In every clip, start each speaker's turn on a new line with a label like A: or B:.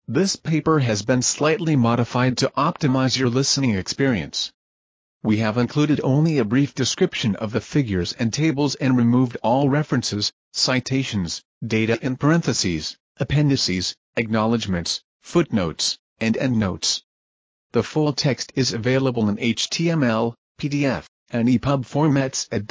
A: This paper has been slightly modified to optimize your listening experience. We have included only a brief description of the figures and tables and removed all references, citations, data in parentheses, appendices, acknowledgments, footnotes, and endnotes. The full text is available in HTML, PDF, and EPUB formats at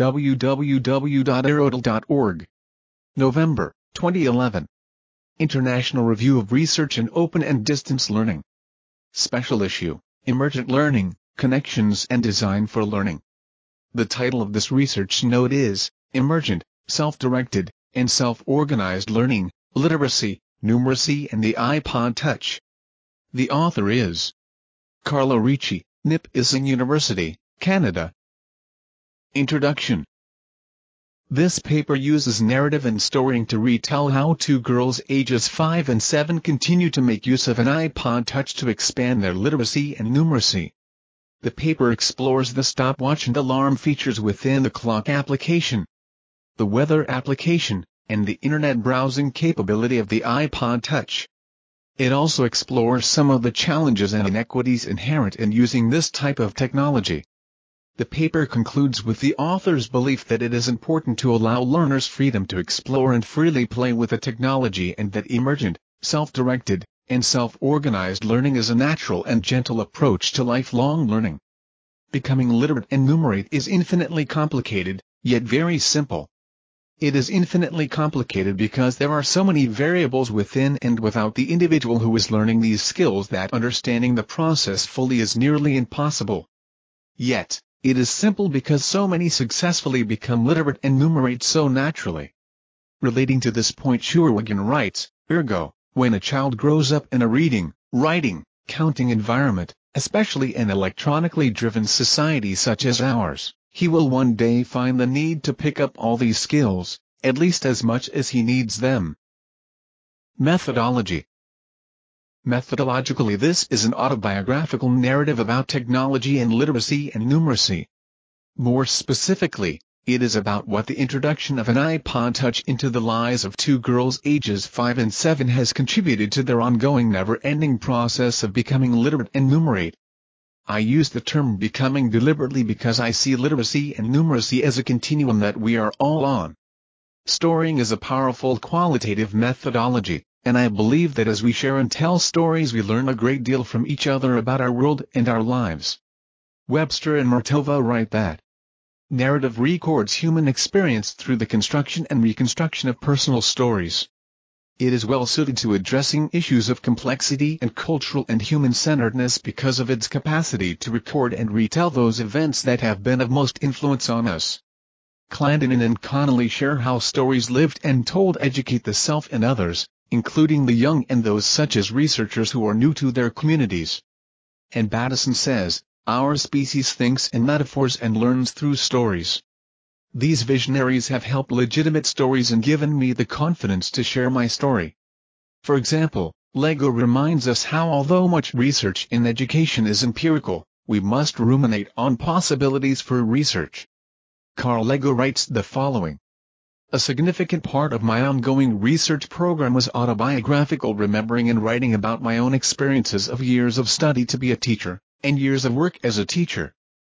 A: www.aristotle.org. November 2011. International Review of Research in Open and Distance Learning. Special Issue, Emergent Learning, Connections and Design for Learning. The title of this research note is, Emergent, Self-Directed, and Self-Organized Learning, Literacy, Numeracy and the iPod Touch. The author is Carlo Ricci, Nipissing University, Canada. Introduction. This paper uses narrative and storytelling to retell how two girls ages 5 and 7 continue to make use of an iPod Touch to expand their literacy and numeracy. The paper explores the stopwatch and alarm features within the clock application, the weather application, and the internet browsing capability of the iPod Touch. It also explores some of the challenges and inequities inherent in using this type of technology. The paper concludes with the author's belief that it is important to allow learners freedom to explore and freely play with the technology, and that emergent, self-directed, and self-organized learning is a natural and gentle approach to lifelong learning. Becoming literate and numerate is infinitely complicated, yet very simple. It is infinitely complicated because there are so many variables within and without the individual who is learning these skills that understanding the process fully is nearly impossible. Yet, it is simple because so many successfully become literate and numerate so naturally. Relating to this point, Schuerwagen writes, ergo, when a child grows up in a reading, writing, counting environment, especially an electronically driven society such as ours, he will one day find the need to pick up all these skills, at least as much as he needs them. Methodology. Methodologically, this is an autobiographical narrative about technology and literacy and numeracy. More specifically, it is about what the introduction of an iPod Touch into the lives of two girls ages 5 and 7 has contributed to their ongoing never-ending process of becoming literate and numerate. I use the term becoming deliberately because I see literacy and numeracy as a continuum that we are all on. Storying is a powerful qualitative methodology, and I believe that as we share and tell stories we learn a great deal from each other about our world and our lives. Webster and Martova write that narrative records human experience through the construction and reconstruction of personal stories. It is well suited to addressing issues of complexity and cultural and human-centeredness because of its capacity to record and retell those events that have been of most influence on us. Clandon and Connolly share how stories lived and told educate the self and others, including the young and those such as researchers who are new to their communities. And Bateson says, our species thinks in metaphors and learns through stories. These visionaries have helped legitimate stories and given me the confidence to share my story. For example, Lego reminds us how although much research in education is empirical, we must ruminate on possibilities for research. Carl Lego writes the following. A significant part of my ongoing research program was autobiographical, remembering and writing about my own experiences of years of study to be a teacher, and years of work as a teacher.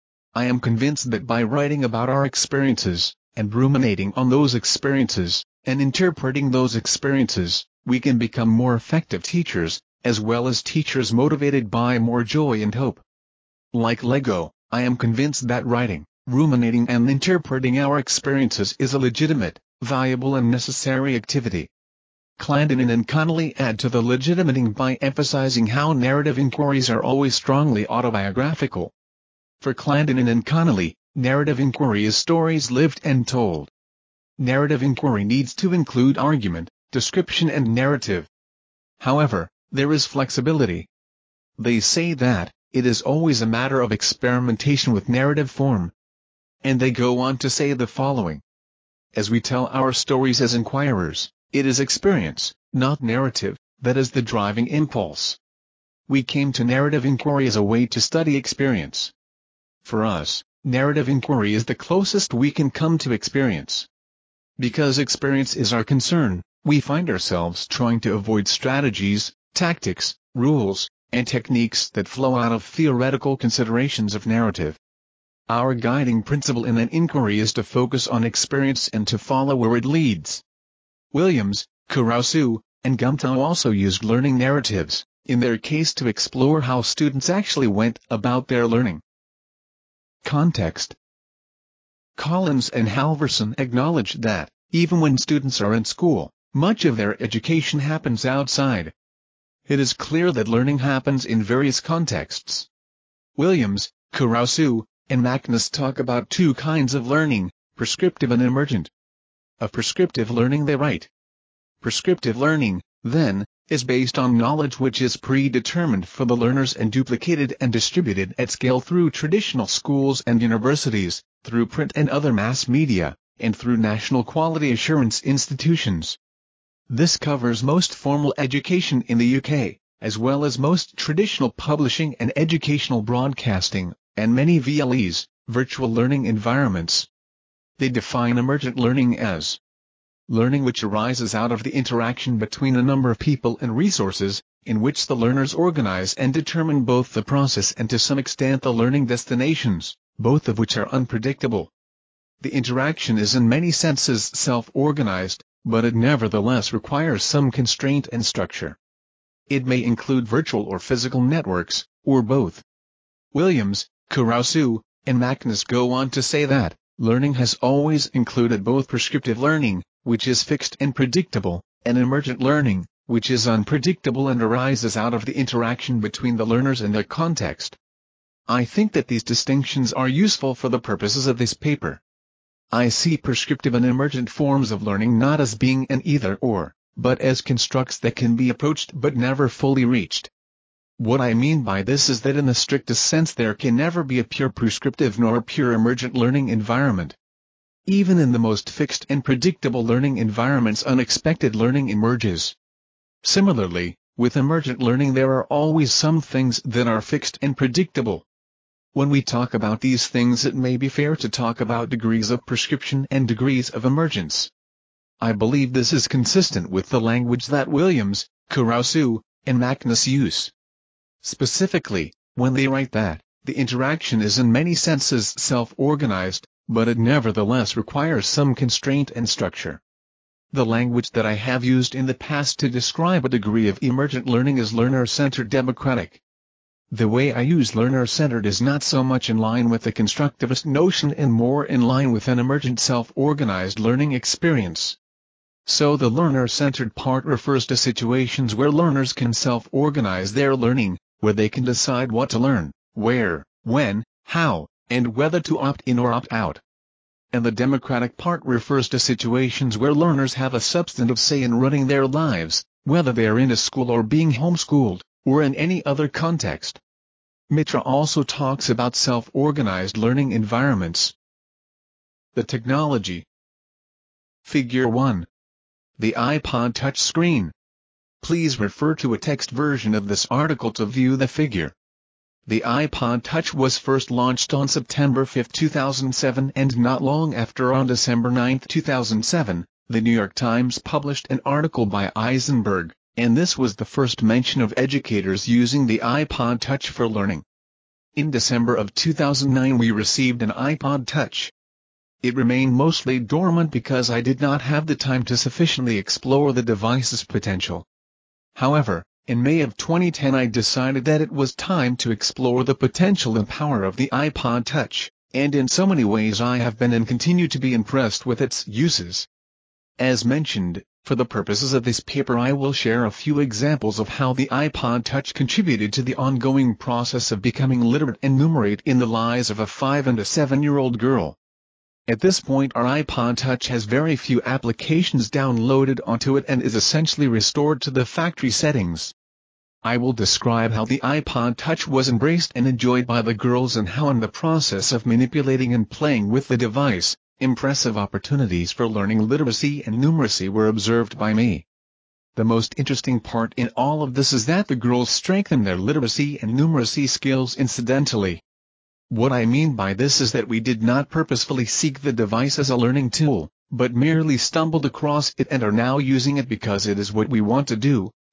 A: I am convinced that by writing about our experiences, and ruminating on those experiences, and interpreting those experiences, we can become more effective teachers, as well as teachers motivated by more joy and hope. Like Lego, I am convinced that writing, ruminating and interpreting our experiences is a legitimate, valuable and necessary activity. Clandon and Connolly add to the legitimating by emphasizing how narrative inquiries are always strongly autobiographical. For Clandon and Connolly, narrative inquiry is stories lived and told. Narrative inquiry needs to include argument, description and narrative. However, there is flexibility. They say that it is always a matter of experimentation with narrative form. And they go on to say the following. As we tell our stories as inquirers, it is experience, not narrative, that is the driving impulse. We came to narrative inquiry as a way to study experience. For us, narrative inquiry is the closest we can come to experience. Because experience is our concern, we find ourselves trying to avoid strategies, tactics, rules, and techniques that flow out of theoretical considerations of narrative. Our guiding principle in an inquiry is to focus on experience and to follow where it leads. Williams, Kurosu, and Gumtow also used learning narratives, in their case to explore how students actually went about their learning. Context. Collins and Halverson acknowledged that, even when students are in school, much of their education happens outside. It is clear that learning happens in various contexts. Williams, Kurosu, and Magnus talk about two kinds of learning, prescriptive and emergent. Of prescriptive learning they write. Prescriptive learning, then, is based on knowledge which is predetermined for the learners and duplicated and distributed at scale through traditional schools and universities, through print and other mass media, and through national quality assurance institutions. This covers most formal education in the UK, as well as most traditional publishing and educational broadcasting, and many VLEs, virtual learning environments. They define emergent learning as learning which arises out of the interaction between a number of people and resources, in which the learners organize and determine both the process and to some extent the learning destinations, both of which are unpredictable. The interaction is in many senses self-organized, but it nevertheless requires some constraint and structure. It may include virtual or physical networks, or both. Williams, Kurosu, and Magnus go on to say that learning has always included both prescriptive learning, which is fixed and predictable, and emergent learning, which is unpredictable and arises out of the interaction between the learners and their context. I think that these distinctions are useful for the purposes of this paper. I see prescriptive and emergent forms of learning not as being an either-or, but as constructs that can be approached but never fully reached. What I mean by this is that in the strictest sense there can never be a pure prescriptive nor a pure emergent learning environment. Even in the most fixed and predictable learning environments, unexpected learning emerges. Similarly, with emergent learning there are always some things that are fixed and predictable. When we talk about these things, it may be fair to talk about degrees of prescription and degrees of emergence. I believe this is consistent with the language that Williams, Kurosu, and Magnus use. Specifically, when they write that the interaction is in many senses self-organized, but it nevertheless requires some constraint and structure. The language that I have used in the past to describe a degree of emergent learning is learner-centered democratic. The way I use learner-centered is not so much in line with the constructivist notion and more in line with an emergent self-organized learning experience. So the learner-centered part refers to situations where learners can self-organize their learning, where they can decide what to learn, where, when, how, and whether to opt in or opt out. And the democratic part refers to situations where learners have a substantive say in running their lives, whether they are in a school or being homeschooled, or in any other context. Mitra also talks about self-organized learning environments. The technology. Figure 1. The iPod touchscreen. Please refer to a text version of this article to view the figure. The iPod Touch was first launched on September 5, 2007, and not long after, on December 9, 2007, The New York Times published an article by Eisenberg, and this was the first mention of educators using the iPod Touch for learning. In December of 2009 we received an iPod Touch. It remained mostly dormant because I did not have the time to sufficiently explore the device's potential. However, in May of 2010 I decided that it was time to explore the potential and power of the iPod Touch, and in so many ways I have been and continue to be impressed with its uses. As mentioned, for the purposes of this paper I will share a few examples of how the iPod Touch contributed to the ongoing process of becoming literate and numerate in the lives of a 5- and 7-year-old girl. At this point our iPod Touch has very few applications downloaded onto it and is essentially restored to the factory settings. I will describe how the iPod Touch was embraced and enjoyed by the girls and how in the process of manipulating and playing with the device, impressive opportunities for learning literacy and numeracy were observed by me. The most interesting part in all of this is that the girls strengthened their literacy and numeracy skills incidentally. What I mean by this is that we did not purposefully seek the device as a learning tool, but merely stumbled across it and are now using it because it is what we want to do,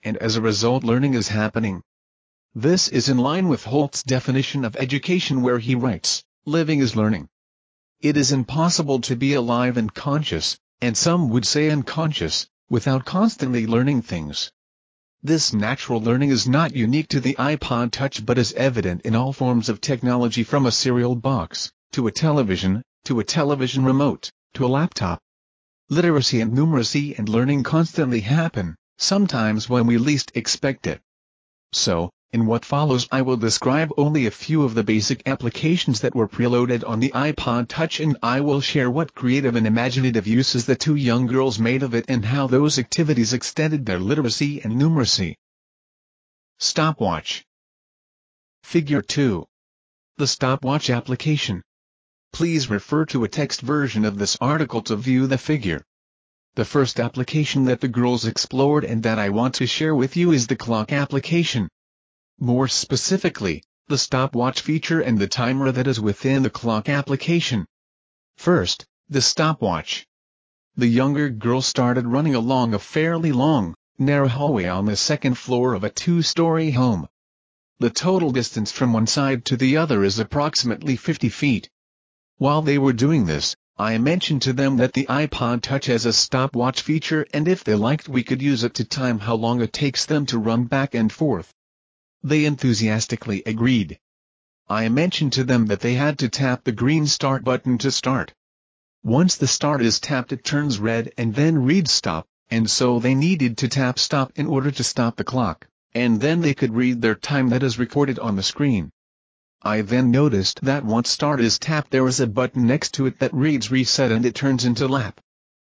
A: and as a result learning is happening. This is in line with Holt's definition of education where he writes, "Living is learning." It is impossible to be alive and conscious, and some would say unconscious, without constantly learning things. This natural learning is not unique to the iPod Touch but is evident in all forms of technology from a cereal box, to a television remote, to a laptop. Literacy and numeracy and learning constantly happen, sometimes when we least expect it. So, in what follows I will describe only a few of the basic applications that were preloaded on the iPod Touch, and I will share what creative and imaginative uses the two young girls made of it and how those activities extended their literacy and numeracy. Stopwatch. Figure 2. The stopwatch application. Please refer to a text version of this article to view the figure. The first application that the girls explored and that I want to share with you is the clock application. More specifically, the stopwatch feature and the timer that is within the clock application. First, the stopwatch. The younger girl started running along a fairly long, narrow hallway on the second floor of a two-story home. The total distance from one side to the other is approximately 50 feet. While they were doing this, I mentioned to them that the iPod Touch has a stopwatch feature and if they liked we could use it to time how long it takes them to run back and forth. They enthusiastically agreed. I mentioned to them that they had to tap the green start button to start. Once the start is tapped it turns red and then reads stop, and so they needed to tap stop in order to stop the clock, and then they could read their time that is recorded on the screen. I then noticed that once start is tapped there is a button next to it that reads reset and it turns into lap.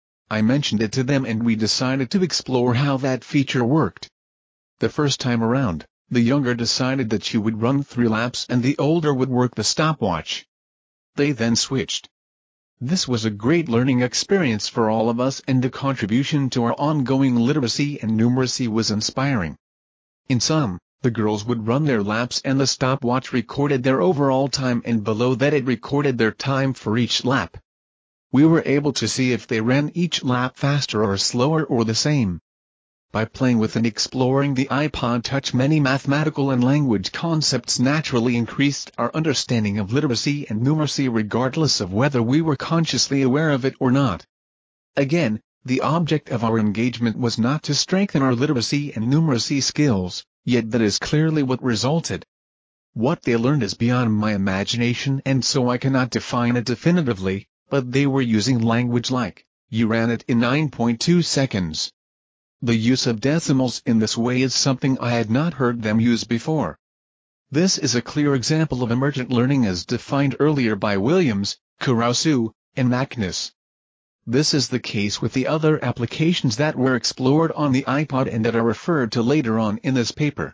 A: I mentioned it to them and we decided to explore how that feature worked. The first time around, the younger decided that she would run 3 laps and the older would work the stopwatch. They then switched. This was a great learning experience for all of us and the contribution to our ongoing literacy and numeracy was inspiring. In sum, the girls would run their laps and the stopwatch recorded their overall time and below that it recorded their time for each lap. We were able to see if they ran each lap faster or slower or the same. By playing with and exploring the iPod Touch, many mathematical and language concepts naturally increased our understanding of literacy and numeracy regardless of whether we were consciously aware of it or not. Again, the object of our engagement was not to strengthen our literacy and numeracy skills, yet that is clearly what resulted. What they learned is beyond my imagination and so I cannot define it definitively, but they were using language like, "You ran it in 9.2 seconds. The use of decimals in this way is something I had not heard them use before. This is a clear example of emergent learning as defined earlier by Williams, Kurosu, and Mackniss. This is the case with the other applications that were explored on the iPod and that are referred to later on in this paper.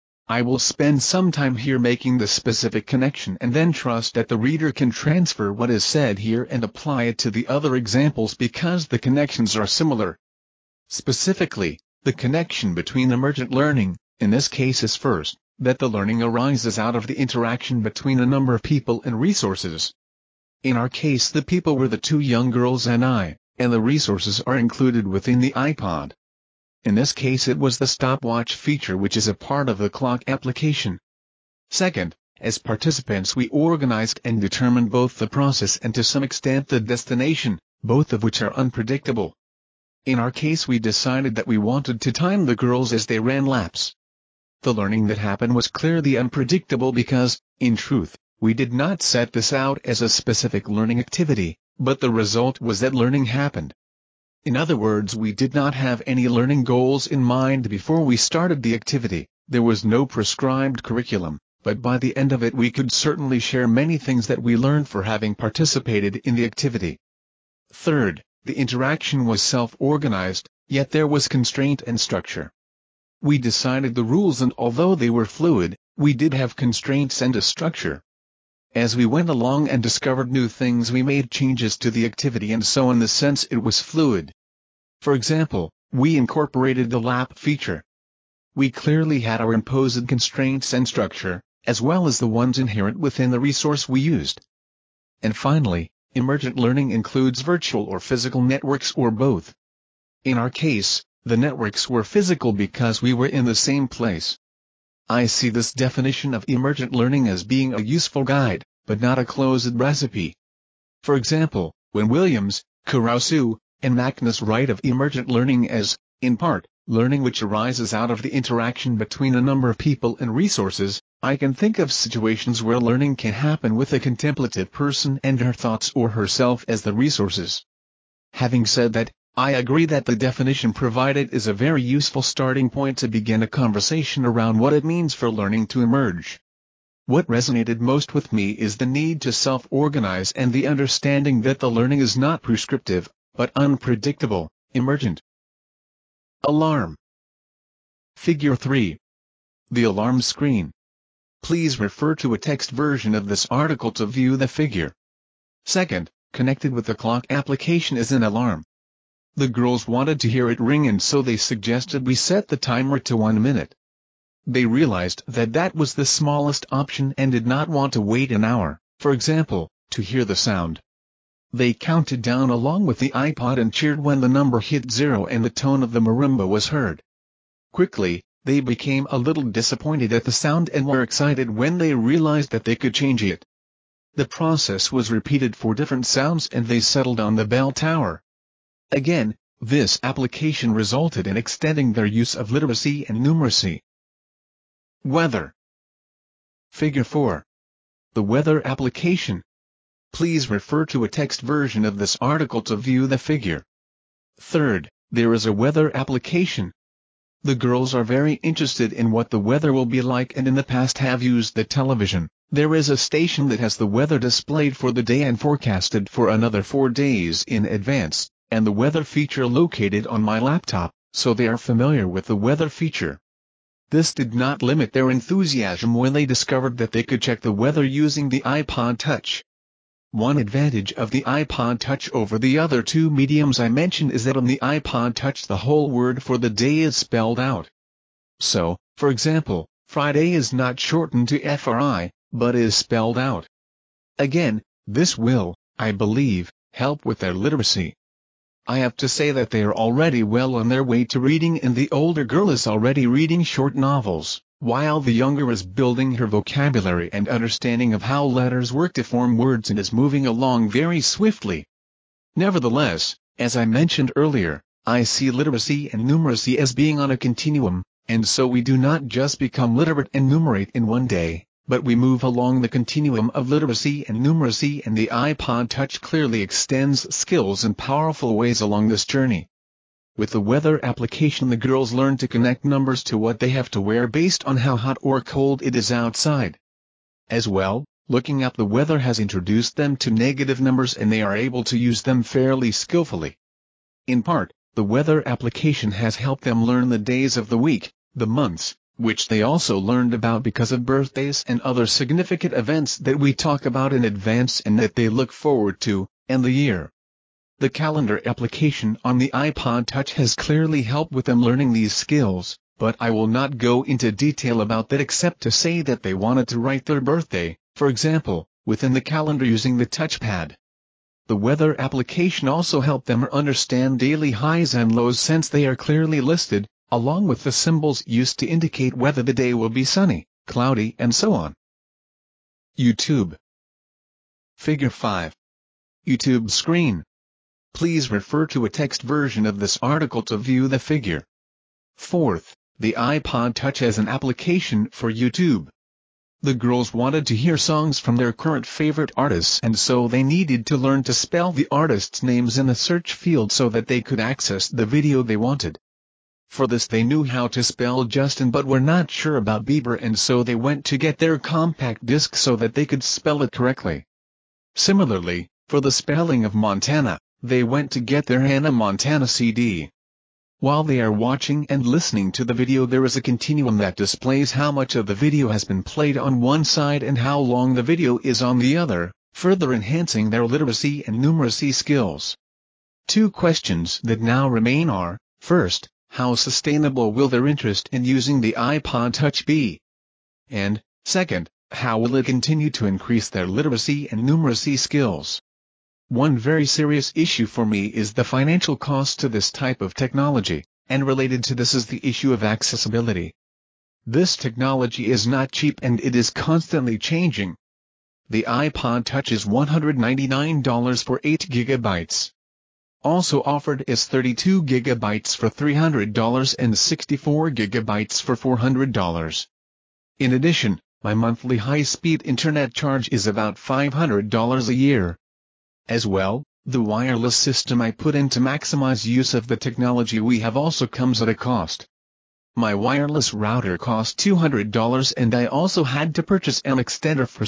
A: I will spend some time here making the specific connection and then trust that the reader can transfer what is said here and apply it to the other examples because the connections are similar. Specifically, the connection between emergent learning, in this case is first, that the learning arises out of the interaction between a number of people and resources. In our case the people were the two young girls and I, and the resources are included within the iPod. In this case it was the stopwatch feature which is a part of the clock application. Second, as participants we organized and determined both the process and to some extent the destination, both of which are unpredictable. In our case we decided that we wanted to time the girls as they ran laps. The learning that happened was clearly unpredictable because, in truth, we did not set this out as a specific learning activity, but the result was that learning happened. In other words, we did not have any learning goals in mind before we started the activity, there was no prescribed curriculum, but by the end of it we could certainly share many things that we learned for having participated in the activity. Third, the interaction was self-organized, yet there was constraint and structure. We decided the rules and although they were fluid, we did have constraints and a structure. As we went along and discovered new things we made changes to the activity and so in the sense it was fluid. For example, we incorporated the lap feature. We clearly had our imposed constraints and structure, as well as the ones inherent within the resource we used. And finally, emergent learning includes virtual or physical networks or both. In our case, The networks were physical because we were in the same place. I see this definition of emergent learning as being a useful guide, but not a closed recipe. For example, when Williams, Kurosu, and Magnus write of emergent learning as, in part, learning which arises out of the interaction between a number of people and resources, I can think of situations where learning can happen with a contemplative person and her thoughts or herself as the resources. Having said that, I agree that the definition provided is a very useful starting point to begin a conversation around what it means for learning to emerge. What resonated most with me is the need to self-organize and the understanding that the learning is not prescriptive, but unpredictable, emergent. Alarm. Figure 3. The alarm screen. Please refer to a text version of this article to view the figure. Second, connected with the clock application is an alarm. The girls wanted to hear it ring and so they suggested we set the timer to 1 minute. They realized that that was the smallest option and did not want to wait an hour, for example, to hear the sound. They counted down along with the iPod and cheered when the number hit 0 and the tone of the marimba was heard. Quickly, they became a little disappointed at the sound and were excited when they realized that they could change it. The process was repeated for different sounds and they settled on the bell tower. Again, this application resulted in extending their use of literacy and numeracy. Weather. Figure 4. The weather application. Please refer to a text version of this article to view the figure. Third, there is a weather application. The girls are very interested in what the weather will be like and in the past have used the television. There is a station that has the weather displayed for the day and forecasted for another 4 days in advance, and the weather feature located on my laptop, so they are familiar with the weather feature. This did not limit their enthusiasm when they discovered that they could check the weather using the iPod Touch. One advantage of the iPod Touch over the other two mediums I mentioned is that on the iPod Touch the whole word for the day is spelled out. So, for example, Friday is not shortened to FRI, but is spelled out. Again, this will, I believe, help with their literacy. I have to say that they are already well on their way to reading and the older girl is already reading short novels, while the younger is building her vocabulary and understanding of how letters work to form words and is moving along very swiftly. Nevertheless, as I mentioned earlier, I see literacy and numeracy as being on a continuum, and so we do not just become literate and numerate in one day, but we move along the continuum of literacy and numeracy, and the iPod Touch clearly extends skills in powerful ways along this journey. With the weather application, the girls learn to connect numbers to what they have to wear based on how hot or cold it is outside. As well, looking up the weather has introduced them to negative numbers and they are able to use them fairly skillfully. In part, the weather application has helped them learn the days of the week, the months, which they also learned about because of birthdays and other significant events that we talk about in advance and that they look forward to, and the year. The calendar application on the iPod Touch has clearly helped with them learning these skills, but I will not go into detail about that except to say that they wanted to write their birthday, for example, within the calendar using the touchpad. The weather application also helped them understand daily highs and lows since they are clearly listed, along with the symbols used to indicate whether the day will be sunny, cloudy, and so on. YouTube. Figure 5. YouTube screen. Please refer to a text version of this article to view the figure. Fourth, the iPod Touch has an application for YouTube. The girls wanted to hear songs from their current favorite artists and so they needed to learn to spell the artists' names in the search field so that they could access the video they wanted. For this they knew how to spell Justin but were not sure about Bieber, and so they went to get their compact disc so that they could spell it correctly. Similarly, for the spelling of Montana, they went to get their Hannah Montana CD. While they are watching and listening to the video, there is a continuum that displays how much of the video has been played on one side and how long the video is on the other, further enhancing their literacy and numeracy skills. Two questions that now remain are, first, how sustainable will their interest in using the iPod Touch be? And, second, how will it continue to increase their literacy and numeracy skills? One very serious issue for me is the financial cost to this type of technology, and related to this is the issue of accessibility. This technology is not cheap and it is constantly changing. The iPod Touch is $199 for 8 GB. Also offered is 32 GB for $300 and 64 GB for $400. In addition, my monthly high-speed internet charge is about $500 a year. As well, the wireless system I put in to maximize use of the technology we have also comes at a cost. My wireless router cost $200 and I also had to purchase an extender for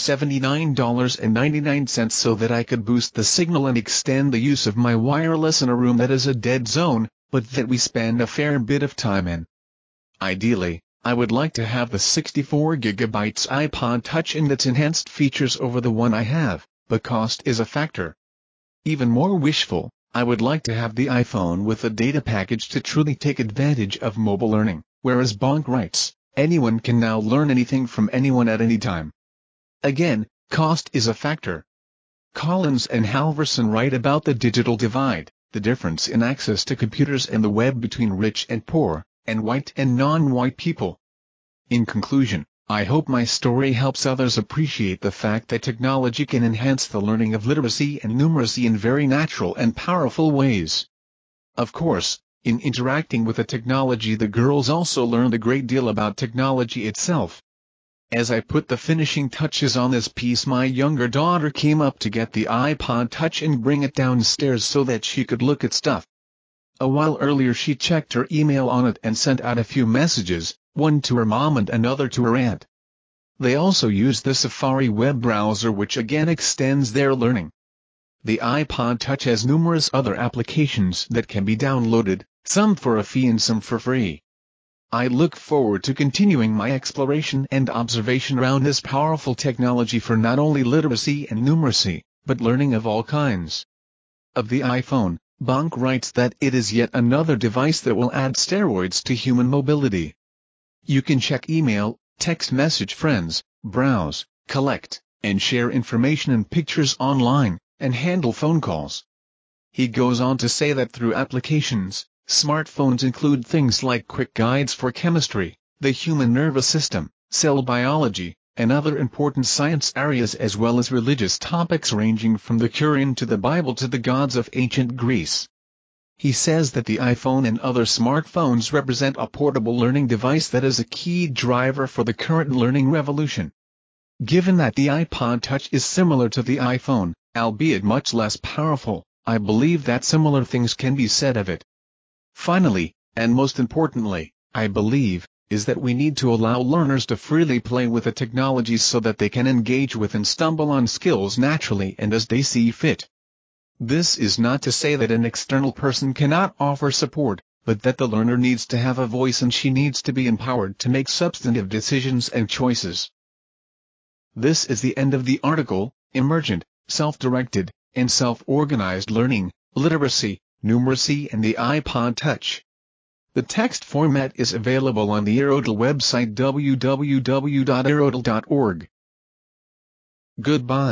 A: $79.99 so that I could boost the signal and extend the use of my wireless in a room that is a dead zone, but that we spend a fair bit of time in. Ideally, I would like to have the 64 GB iPod Touch and its enhanced features over the one I have, but cost is a factor. Even more wishful, I would like to have the iPhone with a data package to truly take advantage of mobile learning, whereas Bonk writes, anyone can now learn anything from anyone at any time. Again, cost is a factor. Collins and Halverson write about the digital divide, the difference in access to computers and the web between rich and poor, and white and non-white people. In conclusion, I hope my story helps others appreciate the fact that technology can enhance the learning of literacy and numeracy in very natural and powerful ways. Of course, in interacting with the technology, the girls also learned a great deal about technology itself. As I put the finishing touches on this piece, my younger daughter came up to get the iPod Touch and bring it downstairs so that she could look at stuff. A while earlier she checked her email on it and sent out a few messages, one to her mom and another to her aunt. They also use the Safari web browser, which again extends their learning. The iPod Touch has numerous other applications that can be downloaded, some for a fee and some for free. I look forward to continuing my exploration and observation around this powerful technology for not only literacy and numeracy, but learning of all kinds. Of the iPhone, Bonk writes that it is yet another device that will add steroids to human mobility. You can check email, text message friends, browse, collect, and share information and pictures online, and handle phone calls. He goes on to say that through applications, smartphones include things like quick guides for chemistry, the human nervous system, cell biology, and other important science areas, as well as religious topics ranging from the Quran to the Bible to the gods of ancient Greece. He says that the iPhone and other smartphones represent a portable learning device that is a key driver for the current learning revolution. Given that the iPod Touch is similar to the iPhone, albeit much less powerful, I believe that similar things can be said of it. Finally, and most importantly, I believe, is that we need to allow learners to freely play with the technology so that they can engage with and stumble on skills naturally and as they see fit. This is not to say that an external person cannot offer support, but that the learner needs to have a voice and she needs to be empowered to make substantive decisions and choices. This is the end of the article, Emergent, Self-Directed, and Self-Organized Learning, Literacy, Numeracy and the iPod Touch. The text format is available on the Erodel website www.erodel.org. Goodbye.